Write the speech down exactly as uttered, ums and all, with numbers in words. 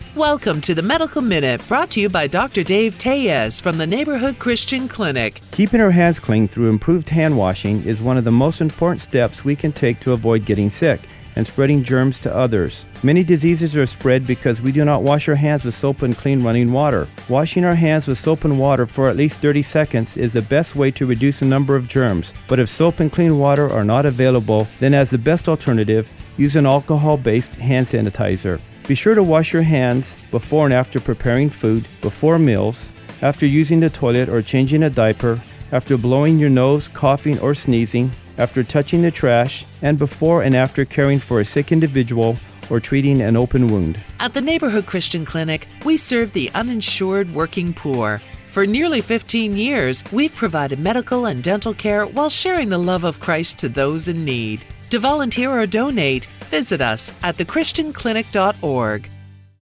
Welcome to the Medical Minute, brought to you by Doctor Dave Tellez from the Neighborhood Christian Clinic. Keeping our hands clean through improved hand washing is one of the most important steps we can take to avoid getting sick and spreading germs to others. Many diseases are spread because we do not wash our hands with soap and clean running water. Washing our hands with soap and water for at least thirty seconds is the best way to reduce the number of germs. But if soap and clean water are not available, then as the best alternative, use an alcohol-based hand sanitizer. Be sure to wash your hands before and after preparing food, before meals, after using the toilet or changing a diaper, after blowing your nose, coughing, or sneezing, after touching the trash, and before and after caring for a sick individual or treating an open wound. At the Neighborhood Christian Clinic, we serve the uninsured working poor. For nearly fifteen years, we've provided medical and dental care while sharing the love of Christ to those in need. To volunteer or donate, visit us at the christian clinic dot org.